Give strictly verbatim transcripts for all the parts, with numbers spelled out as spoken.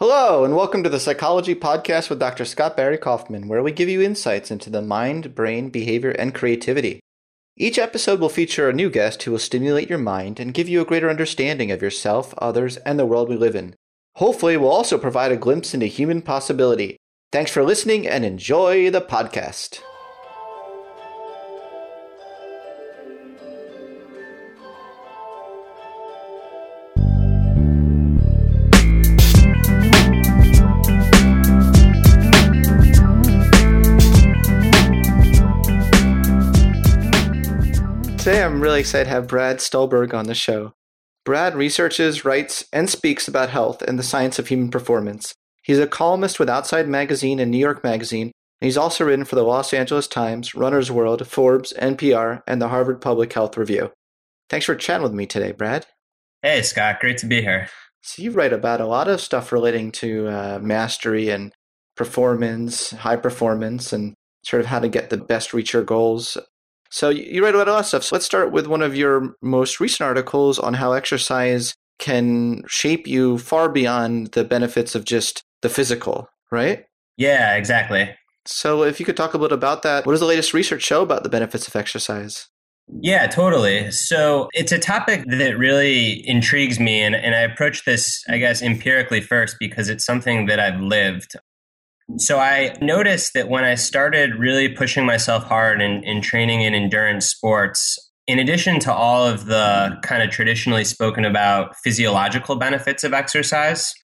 Hello, and welcome to the Psychology Podcast with Doctor Scott Barry Kaufman, where we give you insights into the mind, brain, behavior, and creativity. Each episode will feature a new guest who will stimulate your mind and give you a greater understanding of yourself, others, and the world we live in. Hopefully, we'll also provide a glimpse into human possibility. Thanks for listening and enjoy the podcast. Today, I'm really excited to have Brad Stulberg on the show. Brad researches, writes, and speaks about health and the science of human performance. He's a columnist with Outside Magazine and New York Magazine, and he's also written for the Los Angeles Times, Runner's World, Forbes, N P R, and the Harvard Public Health Review. Thanks for chatting with me today, Brad. Hey, Scott. Great to be here. So you write about a lot of stuff relating to uh, mastery and performance, high performance, and sort of how to get the best reach your goals. So you write about a lot of stuff. So let's start with one of your most recent articles on how exercise can shape you far beyond the benefits of just the physical, right? Yeah, exactly. So if you could talk a little about that, what does the latest research show about the benefits of exercise? Yeah, totally. So it's a topic that really intrigues me. And, and I approach this, I guess, empirically first because it's something that I've lived. So I noticed that when I started really pushing myself hard in, in training in endurance sports, in addition to all of the kind of traditionally spoken about physiological benefits of exercise,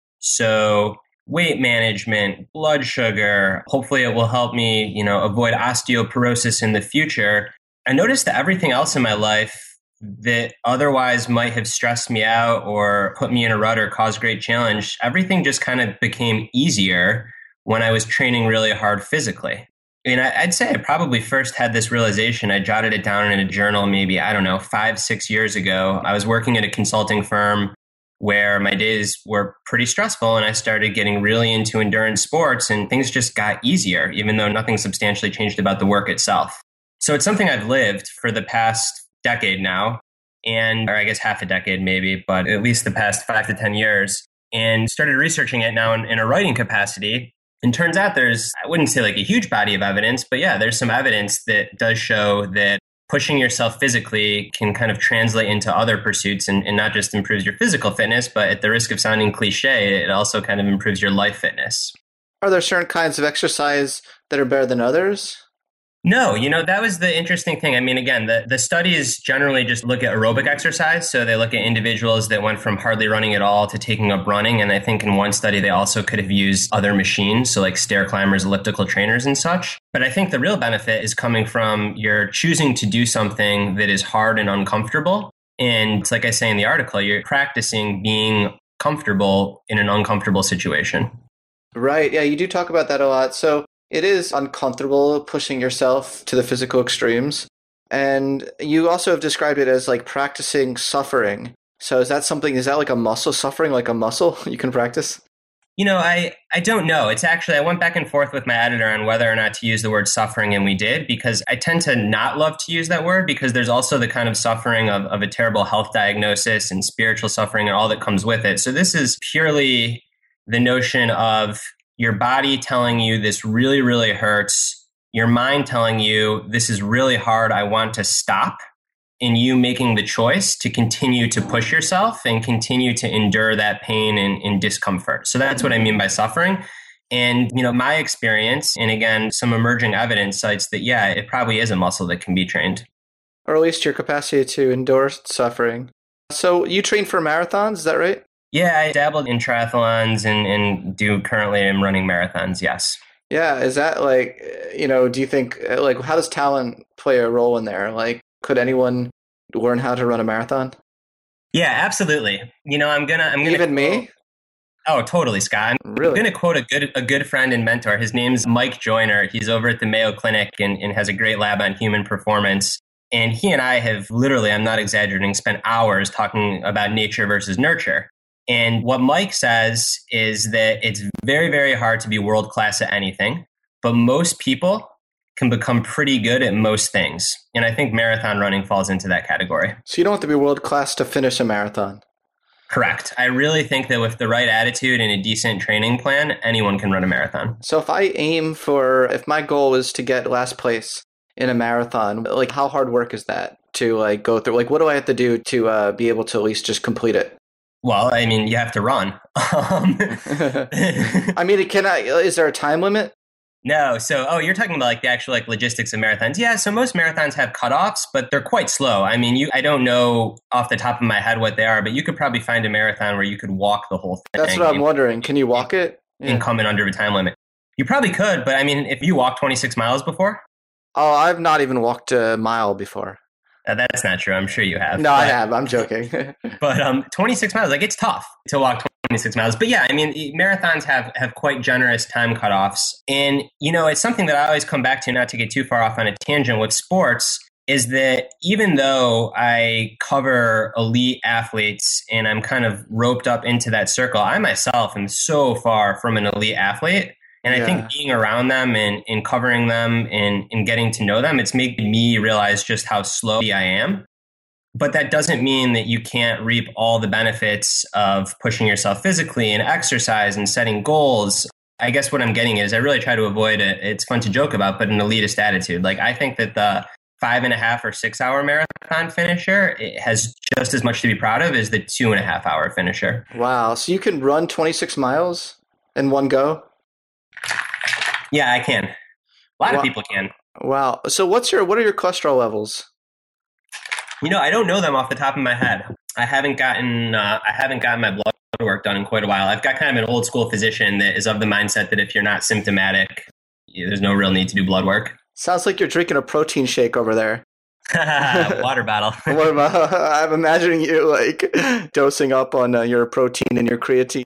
so weight management, blood sugar, hopefully it will help me, you know, avoid osteoporosis in the future. I noticed that everything else in my life that otherwise might have stressed me out or put me in a rut or caused great challenge, everything just kind of became easier when I was training really hard physically. I mean, I'd say I probably first had this realization. I jotted it down in a journal maybe, I don't know, five, six years ago. I was working at a consulting firm where my days were pretty stressful and I started getting really into endurance sports and things just got easier, even though nothing substantially changed about the work itself. So it's something I've lived for the past decade now, and or I guess half a decade maybe, but at least the past five to ten years, and started researching it now in, in a writing capacity. And turns out there's, I wouldn't say like a huge body of evidence, but yeah, there's some evidence that does show that pushing yourself physically can kind of translate into other pursuits and, and not just improves your physical fitness, but at the risk of sounding cliche, it also kind of improves your life fitness. Are there certain kinds of exercise that are better than others? No, you know, that was the interesting thing. I mean, again, the, the studies generally just look at aerobic exercise. So they look at individuals that went from hardly running at all to taking up running. And I think in one study, they also could have used other machines. So like stair climbers, elliptical trainers and such. But I think the real benefit is coming from you're choosing to do something that is hard and uncomfortable. And it's like I say in the article, you're practicing being comfortable in an uncomfortable situation. Right. Yeah, you do talk about that a lot. So it is uncomfortable pushing yourself to the physical extremes. And you also have described it as like practicing suffering. So is that something, is that like a muscle, suffering like a muscle you can practice? You know, I, I don't know. It's actually, I went back and forth with my editor on whether or not to use the word suffering, and we did, because I tend to not love to use that word because there's also the kind of suffering of, of a terrible health diagnosis and spiritual suffering and all that comes with it. So this is purely the notion of your body telling you this really, really hurts, your mind telling you this is really hard, I want to stop, and you making the choice to continue to push yourself and continue to endure that pain and, and discomfort. So that's what I mean by suffering. And, you know, my experience, and again, some emerging evidence cites that, yeah, it probably is a muscle that can be trained. Or at least your capacity to endure suffering. So you train for marathons, is that right? Yeah, I dabbled in triathlons and, and do currently am running marathons, yes. Yeah, is that like, you know, do you think, like, how does talent play a role in there? Like, could anyone learn how to run a marathon? Yeah, absolutely. You know, I'm gonna, I'm gonna even quote, me. Oh, totally, Scott. I'm really? gonna quote a good, a good friend and mentor. His name's Mike Joyner. He's over at the Mayo Clinic and, and has a great lab on human performance. And he and I have literally, I'm not exaggerating, spent hours talking about nature versus nurture. And what Mike says is that it's very, very hard to be world class at anything, but most people can become pretty good at most things. And I think marathon running falls into that category. So you don't have to be world class to finish a marathon. Correct. I really think that with the right attitude and a decent training plan, anyone can run a marathon. So if I aim for, if my goal is to get last place in a marathon, like how hard work is that to like go through? Like what do I have to do to uh, be able to at least just complete it? Well, I mean, you have to run. Um, I mean, can I, is there a time limit? No. So, oh, you're talking about like the actual like logistics of marathons. Yeah. So most marathons have cutoffs, but they're quite slow. I mean, you, I don't know off the top of my head what they are, but you could probably find a marathon where you could walk the whole thing. That's what I'm wondering. Can you walk it? Yeah. And come in under a time limit. You probably could, but I mean, if you walked twenty-six miles before. Oh, I've not even walked a mile before. Uh, that's not true. I'm sure you have. No, but, I have. I'm joking. But um, twenty-six miles, like it's tough to walk twenty-six miles. But yeah, I mean, marathons have, have quite generous time cutoffs. And, you know, it's something that I always come back to, not to get too far off on a tangent with sports, is that even though I cover elite athletes and I'm kind of roped up into that circle, I myself am so far from an elite athlete. And yeah. I think being around them and, and covering them and, and getting to know them, it's made me realize just how slow I am. But that doesn't mean that you can't reap all the benefits of pushing yourself physically and exercise and setting goals. I guess what I'm getting is I really try to avoid it. It's fun to joke about, but an elitist attitude. Like I think that the five and a half or six hour marathon finisher it has just as much to be proud of as the two and a half hour finisher. Wow. So you can run twenty-six miles in one go? Yeah, I can. A lot wow. of people can. Wow. So what's your what are your cholesterol levels? You know, I don't know them off the top of my head. I haven't gotten uh, I haven't gotten my blood work done in quite a while. I've got kind of an old school physician that is of the mindset that if you're not symptomatic, there's no real need to do blood work. Sounds like you're drinking a protein shake over there. Water bottle. What about, I'm imagining you like dosing up on uh, your protein and your creatine.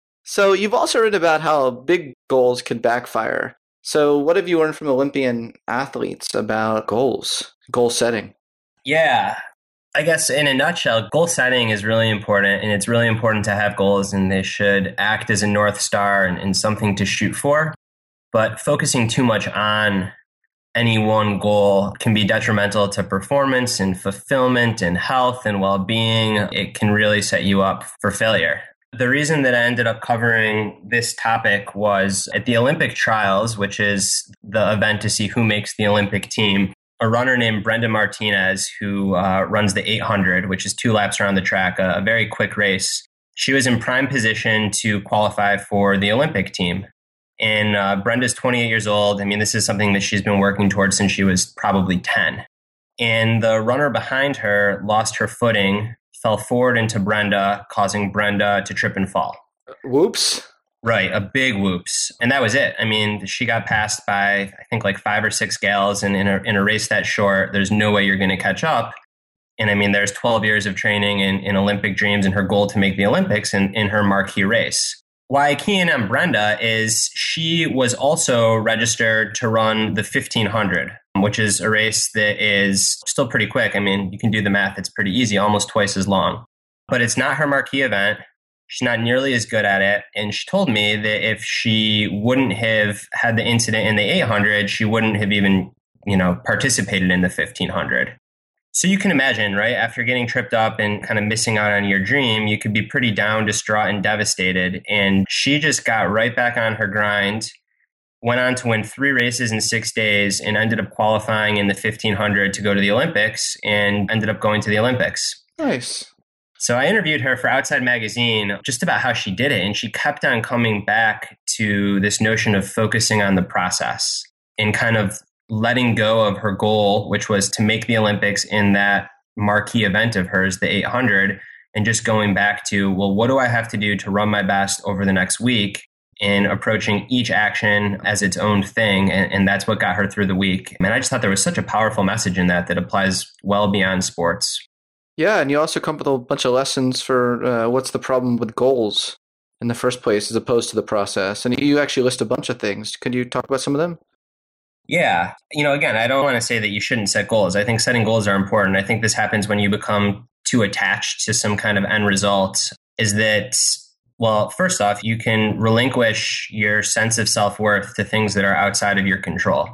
So you've also written about how big goals can backfire. So what have you learned from Olympian athletes about goals, goal setting? Yeah, I guess in a nutshell, goal setting is really important, and it's really important to have goals, and they should act as a North Star and, and something to shoot for. But focusing too much on any one goal can be detrimental to performance and fulfillment and health and well-being. It can really set you up for failure. The reason that I ended up covering this topic was at the Olympic trials, which is the event to see who makes the Olympic team. A runner named Brenda Martinez, who uh, runs the eight hundred, which is two laps around the track, a, a very quick race. She was in prime position to qualify for the Olympic team. And uh, Brenda's twenty-eight years old. I mean, this is something that she's been working towards since she was probably ten. And the runner behind her lost her footing, fell forward into Brenda, causing Brenda to trip and fall. Whoops. Right, a big whoops. And that was it. I mean, she got passed by, I think, like five or six gals. And in a, in a race that short, there's no way you're going to catch up. And I mean, there's twelve years of training in, in Olympic dreams and her goal to make the Olympics in, in her marquee race. Why I key in on Brenda is she was also registered to run the fifteen hundred, which is a race that is still pretty quick. I mean, you can do the math. It's pretty easy, almost twice as long. But it's not her marquee event. She's not nearly as good at it. And she told me that if she wouldn't have had the incident in the eight hundred, she wouldn't have even, you know, participated in the fifteen hundred. So you can imagine, right? After getting tripped up and kind of missing out on your dream, you could be pretty down, distraught, and devastated. And she just got right back on her grind, went on to win three races in six days, and ended up qualifying in the fifteen hundred to go to the Olympics, and ended up going to the Olympics. Nice. So I interviewed her for Outside Magazine just about how she did it. And she kept on coming back to this notion of focusing on the process and kind of letting go of her goal, which was to make the Olympics in that marquee event of hers, the eight hundred, and just going back to, well, what do I have to do to run my best over the next week, and approaching each action as its own thing. And, and that's what got her through the week. And I just thought there was such a powerful message in that that applies well beyond sports. Yeah, and you also come up with a bunch of lessons for uh, what's the problem with goals in the first place as opposed to the process. And you actually list a bunch of things. Can you talk about some of them? Yeah. You know, again, I don't want to say that you shouldn't set goals. I think setting goals are important. I think this happens when you become too attached to some kind of end result, is that, well, first off, you can relinquish your sense of self-worth to things that are outside of your control.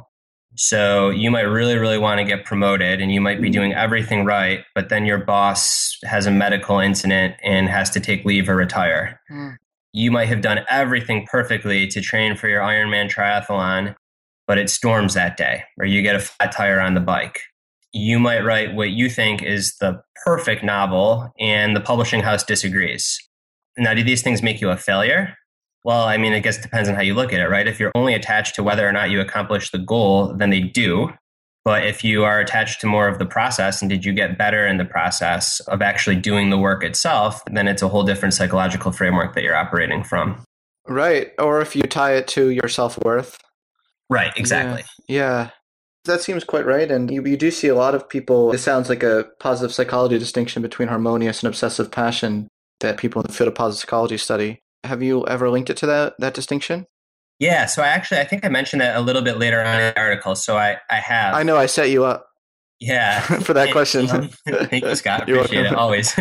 So you might really, really want to get promoted and you might be doing everything right, but then your boss has a medical incident and has to take leave or retire. Mm. You might have done everything perfectly to train for your Ironman triathlon, but it storms that day, or you get a flat tire on the bike. You might write what you think is the perfect novel, and the publishing house disagrees. Now, do these things make you a failure? Well, I mean, I guess it depends on how you look at it, right? If you're only attached to whether or not you accomplish the goal, then they do. But if you are attached to more of the process and did you get better in the process of actually doing the work itself, then it's a whole different psychological framework that you're operating from. Right. Or if you tie it to your self-worth. Right, exactly. Yeah. yeah. That seems quite right. And you, you do see a lot of people, it sounds like a positive psychology distinction between harmonious and obsessive passion that people in the field of positive psychology study. Have you ever linked it to that that distinction? Yeah, so I actually, I think I mentioned that a little bit later on in the article, so I, I have. I know, I set you up. Yeah. for that question. Thank you, Scott. Appreciate it, always.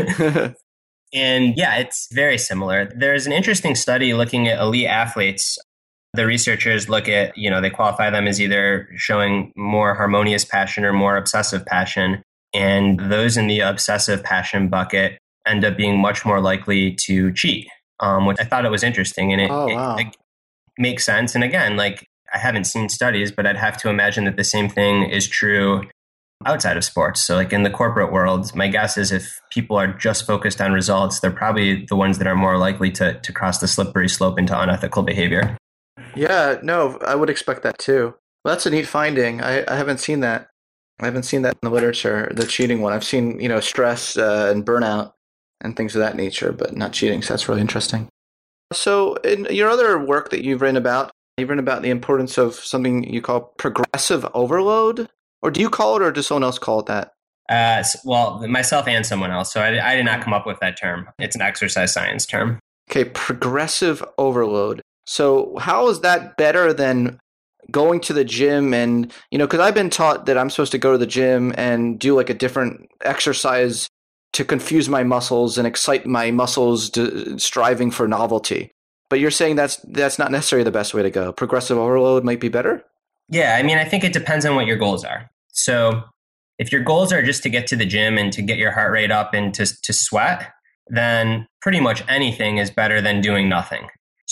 And yeah, it's very similar. There's an interesting study looking at elite athletes. The researchers look at, you know, they qualify them as either showing more harmonious passion or more obsessive passion. And those in the obsessive passion bucket end up being much more likely to cheat. Um, which I thought it was interesting, and it, oh, wow. it, it makes sense. And again, like I haven't seen studies, but I'd have to imagine that the same thing is true outside of sports. So like in the corporate world, my guess is if people are just focused on results, they're probably the ones that are more likely to to cross the slippery slope into unethical behavior. Yeah, no, I would expect that too. Well, that's a neat finding. I, I haven't seen that. I haven't seen that in the literature, the cheating one. I've seen, you know, stress uh, and burnout and things of that nature, but not cheating. So that's really interesting. So in your other work that you've written about, you've written about the importance of something you call progressive overload, or do you call it, or does someone else call it that? Uh, well, myself and someone else. So I, I did not come up with that term. It's an exercise science term. Okay, progressive overload. So how is that better than going to the gym and, you know, because I've been taught that I'm supposed to go to the gym and do like a different exercise to confuse my muscles and excite my muscles to striving for novelty. But you're saying that's that's not necessarily the best way to go. Progressive overload might be better? Yeah, I mean, I think it depends on what your goals are. So if your goals are just to get to the gym and to get your heart rate up and to, to sweat, then pretty much anything is better than doing nothing.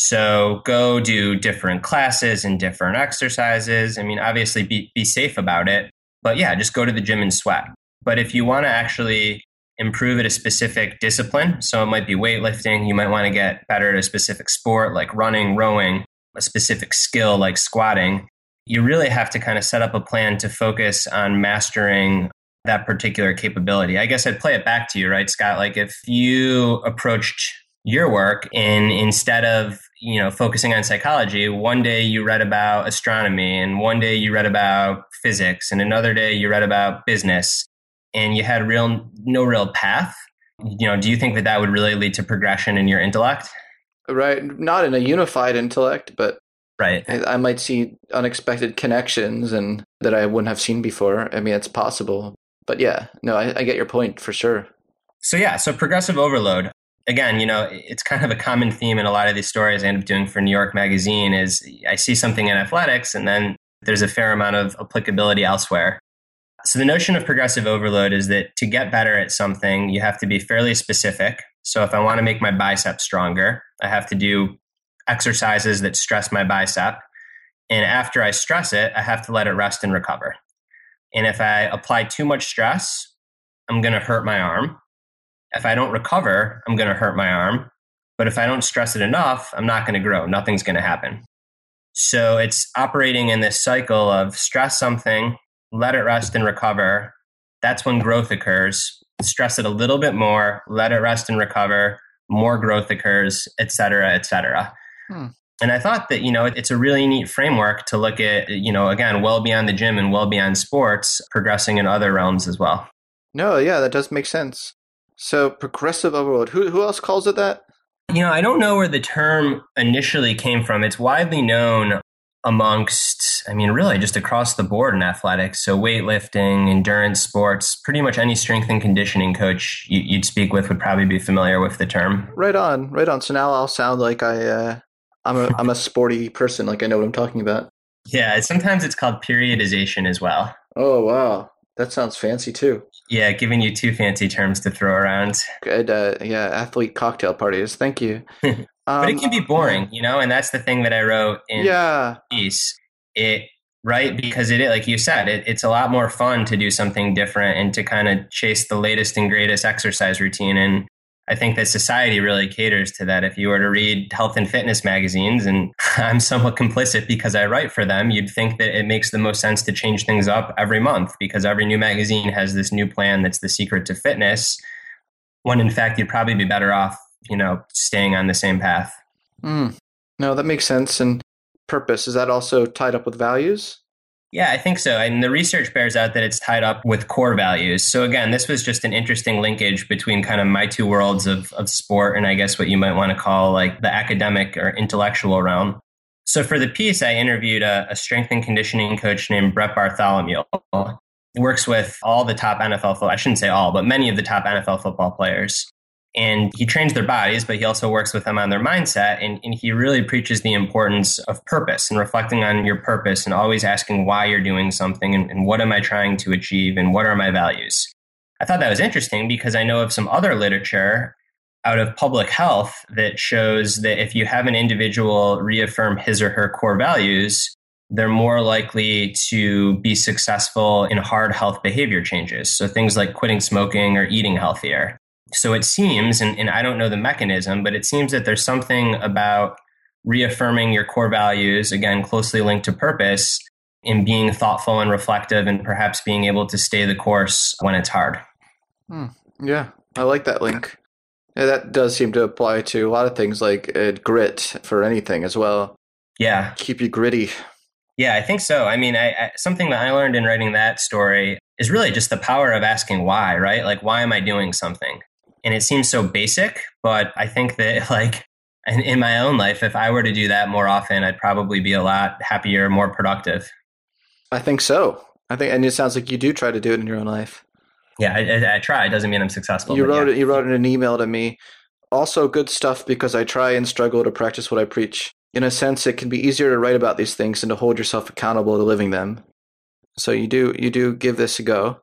So go do different classes and different exercises. I mean, obviously be, be safe about it. But yeah, just go to the gym and sweat. But if you want to actually improve at a specific discipline, so it might be weightlifting, you might want to get better at a specific sport like running, rowing, a specific skill like squatting, you really have to kind of set up a plan to focus on mastering that particular capability. I guess I'd play it back to you, right, Scott? Like if you approached your work and instead of, you know, focusing on psychology, one day you read about astronomy and one day you read about physics and another day you read about business, and you had real no real path, you know, do you think that that would really lead to progression in your intellect? Right. Not in a unified intellect, but right. I, I might see unexpected connections and that I wouldn't have seen before. I mean, it's possible. But yeah, no, I, I get your point for sure. So yeah, so progressive overload. Again, you know, it's kind of a common theme in a lot of these stories I end up doing for New York Magazine is I see something in athletics and then there's a fair amount of applicability elsewhere. So the notion of progressive overload is that to get better at something, you have to be fairly specific. So if I want to make my bicep stronger, I have to do exercises that stress my bicep. And after I stress it, I have to let it rest and recover. And if I apply too much stress, I'm going to hurt my arm. If I don't recover, I'm going to hurt my arm. But if I don't stress it enough, I'm not going to grow. Nothing's going to happen. So it's operating in this cycle of stress something, let it rest and recover. That's when growth occurs. Stress it a little bit more, let it rest and recover, more growth occurs, et cetera, et cetera. Hmm. And I thought that, you know, it's a really neat framework to look at, you know, again, well beyond the gym and well beyond sports, progressing in other realms as well. No, yeah, that does make sense. So progressive overload, who who else calls it that? You know, I don't know where the term initially came from. It's widely known amongst, I mean, really just across the board in athletics. So weightlifting, endurance sports, pretty much any strength and conditioning coach you, you'd speak with would probably be familiar with the term. Right on, right on. So now I'll sound like I, uh, I'm a I'm a sporty person, like I know what I'm talking about. Yeah, sometimes it's called periodization as well. Oh, wow. That sounds fancy too. Yeah, giving you two fancy terms to throw around. Good, uh, yeah, athlete cocktail parties. Thank you. But Um, it can be boring, you know, and that's the thing that I wrote in yeah. the piece. It right because it, like you said, it, it's a lot more fun to do something different and to kind of chase the latest and greatest exercise routine. And I think that society really caters to that. If you were to read health and fitness magazines, and I'm somewhat complicit because I write for them, you'd think that it makes the most sense to change things up every month because every new magazine has this new plan that's the secret to fitness, when in fact you'd probably be better off, you know, staying on the same path. Mm. No, that makes sense. And purpose, is that also tied up with values? Yeah, I think so. And the research bears out that it's tied up with core values. So again, this was just an interesting linkage between kind of my two worlds of, of sport and I guess what you might want to call like the academic or intellectual realm. So for the piece, I interviewed a, a strength and conditioning coach named Brett Bartholomew. He works with all the top N F L football, I shouldn't say all, but many of the top N F L football players. And he trains their bodies, but he also works with them on their mindset. And, and he really preaches the importance of purpose and reflecting on your purpose and always asking why you're doing something and, and what am I trying to achieve and what are my values. I thought that was interesting because I know of some other literature out of public health that shows that if you have an individual reaffirm his or her core values, they're more likely to be successful in hard health behavior changes. So things like quitting smoking or eating healthier. So it seems, and, and I don't know the mechanism, but it seems that there's something about reaffirming your core values, again, closely linked to purpose, in being thoughtful and reflective and perhaps being able to stay the course when it's hard. Hmm. Yeah, I like that link. Yeah, that does seem to apply to a lot of things like uh, grit for anything as well. Yeah. Keep you gritty. Yeah, I think so. I mean, I, I, something that I learned in writing that story is really just the power of asking why, right? Like, why am I doing something? And it seems so basic, but I think that like in, in my own life, if I were to do that more often, I'd probably be a lot happier, more productive. I think so. I think, and it sounds like you do try to do it in your own life. Yeah, I, I, I try. It doesn't mean I'm successful. You wrote yeah. it. You wrote in an email to me. Also, good stuff because I try and struggle to practice what I preach. In a sense, it can be easier to write about these things than to hold yourself accountable to living them. So you do you do give this a go.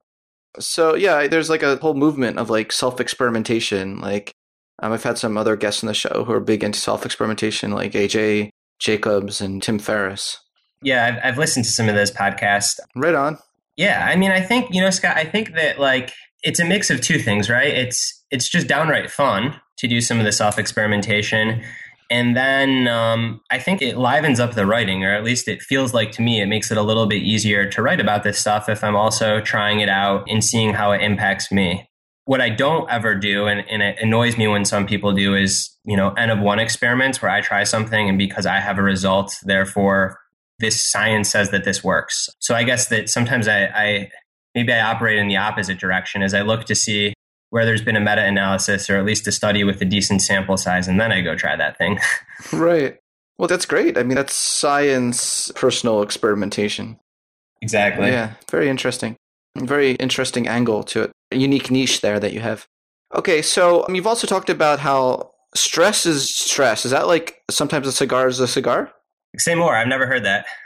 So yeah, there's like a whole movement of like self-experimentation. Like um, I've had some other guests on the show who are big into self-experimentation, like A J Jacobs and Tim Ferriss. Yeah, I've, I've listened to some of those podcasts. Right on. Yeah, I mean, I think, you know, Scott, I think that like it's a mix of two things, right? It's it's just downright fun to do some of the self-experimentation. And then um, I think it livens up the writing, or at least it feels like to me, it makes it a little bit easier to write about this stuff if I'm also trying it out and seeing how it impacts me. What I don't ever do, and, and it annoys me when some people do, is, you know, N of one experiments where I try something and because I have a result, therefore this science says that this works. So I guess that sometimes I, I maybe I operate in the opposite direction as I look to see where there's been a meta-analysis or at least a study with a decent sample size, and then I go try that thing. Right. Well, that's great. I mean, that's science personal experimentation. Exactly. Yeah, very interesting. Very interesting angle to it. A unique niche there that you have. Okay, so um, you've also talked about how stress is stress. Is that like sometimes a cigar is a cigar? Say more. I've never heard that.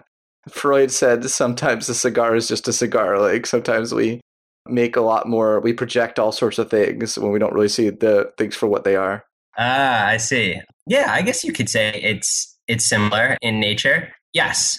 Freud said sometimes a cigar is just a cigar. Like sometimes we make a lot more, we project all sorts of things when we don't really see the things for what they are. Ah, I see. Yeah, I guess you could say it's it's similar in nature. Yes.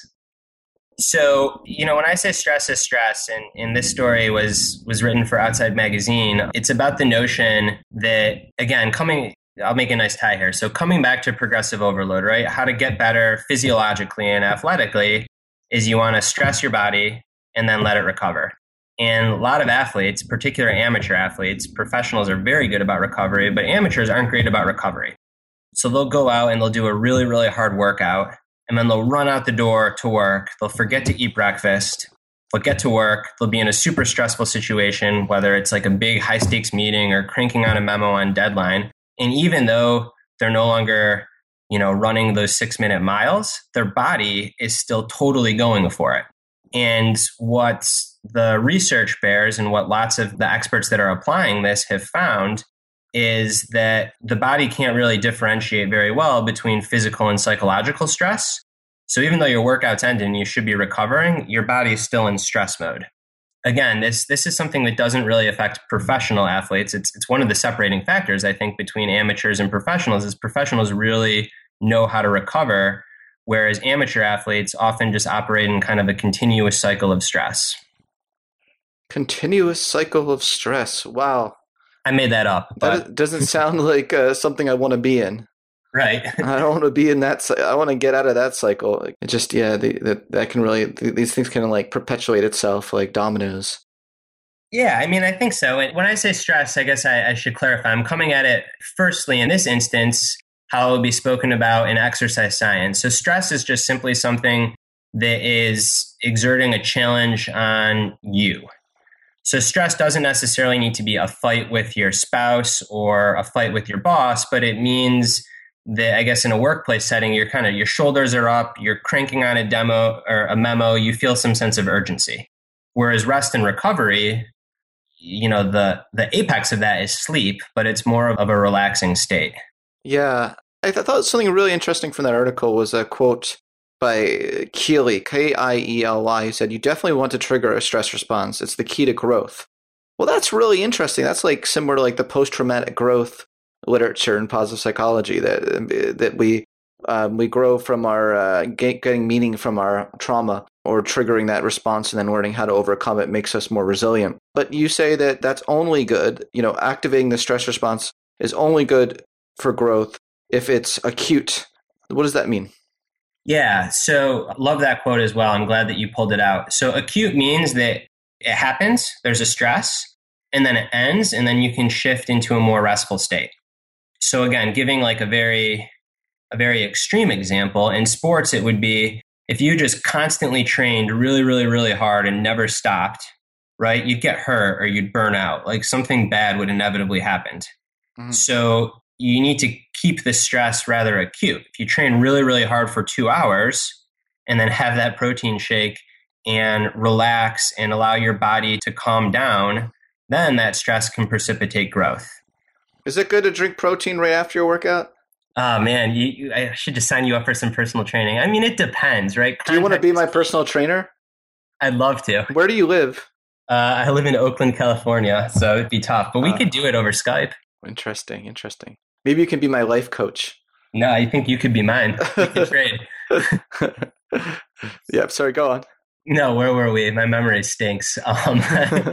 So, you know, when I say stress is stress, and, and this story was was written for Outside Magazine, it's about the notion that, again, coming, I'll make a nice tie here. So coming back to progressive overload, right? How to get better physiologically and athletically is you want to stress your body and then let it recover. And a lot of athletes, particularly amateur athletes, professionals are very good about recovery, but amateurs aren't great about recovery. So they'll go out and they'll do a really, really hard workout, and then they'll run out the door to work. They'll forget to eat breakfast. They'll get to work. They'll be in a super stressful situation, whether it's like a big high stakes meeting or cranking out a memo on deadline. And even though they're no longer, you know, running those six minute miles, their body is still totally going for it. And what the research bears and what lots of the experts that are applying this have found is that the body can't really differentiate very well between physical and psychological stress. So even though your workout's ended and you should be recovering, your body is still in stress mode. Again, this this is something that doesn't really affect professional athletes. It's it's one of the separating factors, I think, between amateurs and professionals is professionals really know how to recover, whereas amateur athletes often just operate in kind of a continuous cycle of stress. Continuous cycle of stress. Wow. I made that up. But that doesn't sound like uh, something I want to be in. Right. I don't want to be in that. I want to get out of that cycle. It just, yeah, the, the, that can really, these things can like perpetuate itself like dominoes. Yeah, I mean, I think so. When I say stress, I guess I, I should clarify. I'm coming at it firstly in this instance, how it would be spoken about in exercise science. So stress is just simply something that is exerting a challenge on you. So stress doesn't necessarily need to be a fight with your spouse or a fight with your boss, but it means that I guess in a workplace setting, you're kind of, your shoulders are up, you're cranking on a demo or a memo, you feel some sense of urgency. Whereas rest and recovery, you know, the, the apex of that is sleep, but it's more of a relaxing state. Yeah. I th- thought something really interesting from that article was a quote by Keely, K I E L Y, who said, "You definitely want to trigger a stress response. It's the key to growth." Well, that's really interesting. That's like similar to like the post-traumatic growth literature in positive psychology, that that we um, we grow from our uh, getting meaning from our trauma or triggering that response and then learning how to overcome it makes us more resilient. But you say that that's only good, you know, activating the stress response is only good for growth if it's acute. What does that mean? Yeah, so love that quote as well. I'm glad that you pulled it out. So acute means that it happens, there's a stress, and then it ends, and then you can shift into a more restful state. So again, giving like a very, a very extreme example, in sports, it would be if you just constantly trained really, really, really hard and never stopped, right? You'd get hurt or you'd burn out. Like something bad would inevitably happen. Mm-hmm. So you need to keep the stress rather acute. If you train really, really hard for two hours and then have that protein shake and relax and allow your body to calm down, then that stress can precipitate growth. Is it good to drink protein right after your workout? Oh, man, you, you, I should just sign you up for some personal training. I mean, it depends, right? Do you want to be my personal trainer? I'd love to. Where do you live? Uh, I live in Oakland, California, so it'd be tough. But we uh, could do it over Skype. Interesting, interesting. Maybe you can be my life coach. No, I think you could be mine. We could trade. Yeah, sorry, go on. No, where were we? My memory stinks. Um,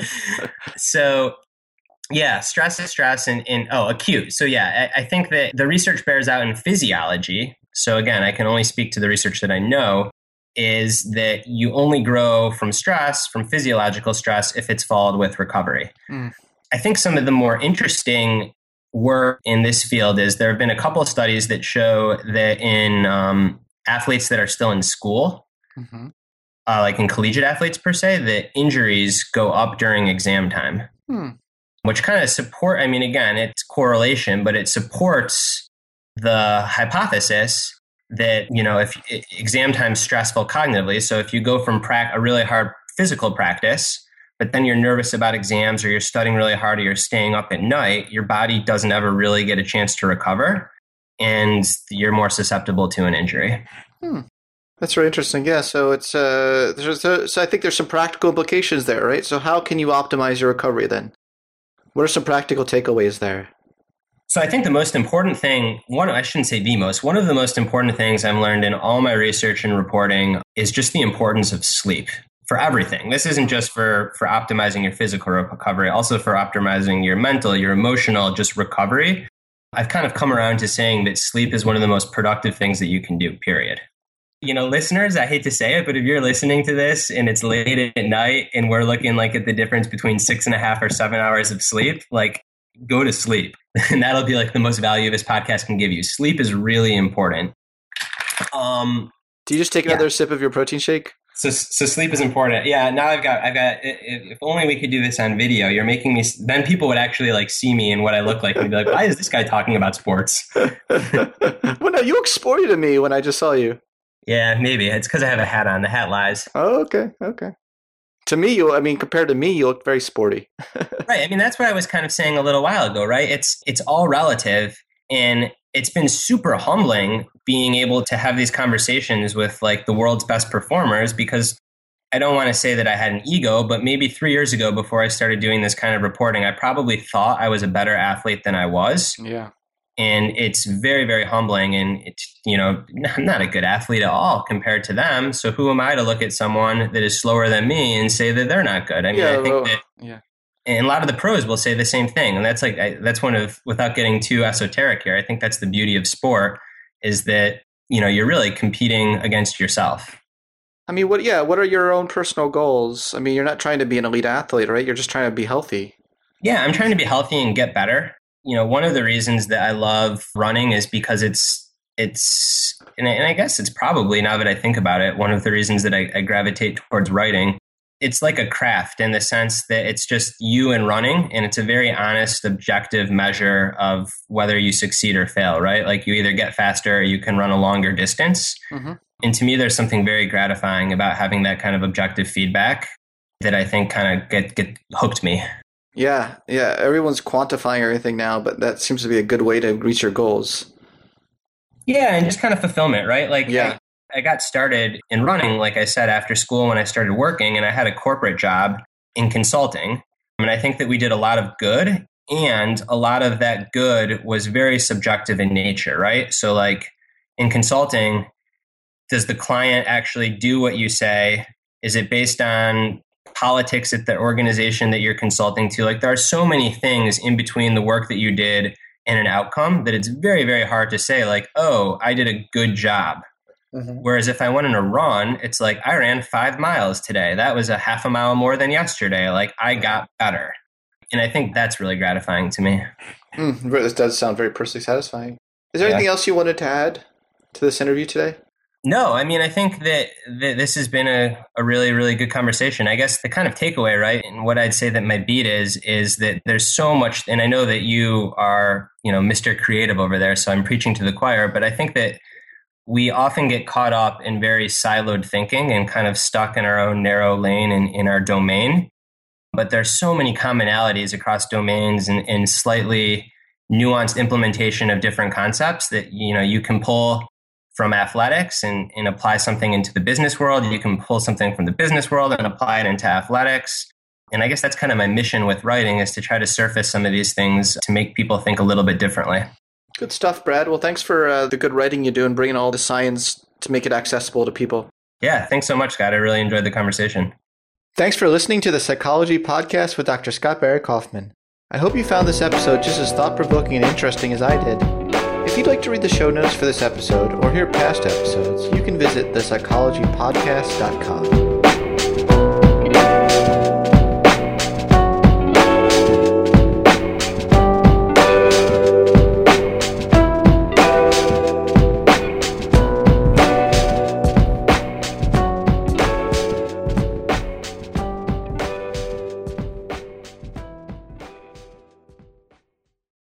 so, yeah, stress is stress and, and oh, acute. So, yeah, I, I think that the research bears out in physiology. So, again, I can only speak to the research that I know, is that you only grow from stress, from physiological stress, if it's followed with recovery. Mm. I think some of the more interesting work in this field is there have been a couple of studies that show that in um, athletes that are still in school, mm-hmm. uh, like in collegiate athletes per se, that injuries go up during exam time, hmm. which kind of support, I mean, again, it's correlation, but it supports the hypothesis that, you know, if exam time is stressful cognitively, so if you go from pra- a really hard physical practice, but then you're nervous about exams or you're studying really hard or you're staying up at night, your body doesn't ever really get a chance to recover and you're more susceptible to an injury. Hmm. That's really interesting. Yeah. So it's, uh, there's a, so I think there's some practical implications there, right? So how can you optimize your recovery then? What are some practical takeaways there? So I think the most important thing, one, I shouldn't say the most, one of the most important things I've learned in all my research and reporting is just the importance of sleep. For everything. This isn't just for, for optimizing your physical recovery, also for optimizing your mental, your emotional, just recovery. I've kind of come around to saying that sleep is one of the most productive things that you can do, period. You know, listeners, I hate to say it, but if you're listening to this and it's late at night and we're looking like at the difference between six and a half or seven hours of sleep, like go to sleep. And that'll be like the most value this podcast can give you. Sleep is really important. Um, Do you just take another yeah. sip of your protein shake? So, so sleep is important. Yeah. Now I've got, I've got, if only we could do this on video, you're making me, then people would actually like see me and what I look like and be like, why is this guy talking about sports? Well, no, you look sporty to me when I just saw you. Yeah, maybe. It's because I have a hat on. The hat lies. Oh, okay. Okay. To me, you, I mean, compared to me, you look very sporty. Right. I mean, that's what I was kind of saying a little while ago, right? It's, it's all relative. And it's been super humbling being able to have these conversations with like the world's best performers, because I don't want to say that I had an ego, but maybe three years ago before I started doing this kind of reporting, I probably thought I was a better athlete than I was. Yeah. And it's very, very humbling. And it's, you know, I'm not a good athlete at all compared to them. So who am I to look at someone that is slower than me and say that they're not good? I mean, yeah, I think well, that, yeah. and a lot of the pros will say the same thing. And that's like, I, that's one of, without getting too esoteric here, I think that's the beauty of sport, is that, you know, you're really competing against yourself. I mean, what, yeah, what are your own personal goals? I mean, you're not trying to be an elite athlete, right? You're just trying to be healthy. Yeah, I'm trying to be healthy and get better. You know, one of the reasons that I love running is because it's, it's, and I, and I guess it's probably, now that I think about it, one of the reasons that I, I gravitate towards writing. It's like a craft in the sense that it's just you and running, and it's a very honest, objective measure of whether you succeed or fail, right? Like you either get faster or you can run a longer distance. Mm-hmm. And to me, there's something very gratifying about having that kind of objective feedback that I think kind of get, get hooked me. Yeah, yeah. Everyone's quantifying everything now, but that seems to be a good way to reach your goals. Yeah, and just kind of fulfillment, right? Like, yeah. I, I got started in running, like I said, after school when I started working, and I had a corporate job in consulting. And I think that we did a lot of good, and a lot of that good was very subjective in nature, right? So like in consulting, does the client actually do what you say? Is it based on politics at the organization that you're consulting to? Like there are so many things in between the work that you did and an outcome that it's very, very hard to say like, oh, I did a good job. Mm-hmm. Whereas if I went on a run, it's like I ran five miles today. That was a half a mile more than yesterday. Like I got better. And I think that's really gratifying to me. Mm, this does sound very personally satisfying. Is there yeah. anything else you wanted to add to this interview today? No, I mean, I think that, that this has been a, a really, really good conversation. I guess the kind of takeaway, right, and what I'd say that my beat is, is that there's so much, and I know that you are, you know, Mister Creative over there, so I'm preaching to the choir, but I think that we often get caught up in very siloed thinking and kind of stuck in our own narrow lane and in our domain. But there's so many commonalities across domains and, and slightly nuanced implementation of different concepts that, you know, you can pull from athletics and, and apply something into the business world. You can pull something from the business world and apply it into athletics. And I guess that's kind of my mission with writing, is to try to surface some of these things to make people think a little bit differently. Good stuff, Brad. Well, thanks for uh, the good writing you do and bringing all the science to make it accessible to people. Yeah, thanks so much, Scott. I really enjoyed the conversation. Thanks for listening to the Psychology Podcast with Doctor Scott Barry Kaufman. I hope you found this episode just as thought-provoking and interesting as I did. If you'd like to read the show notes for this episode or hear past episodes, you can visit the psychology podcast dot com.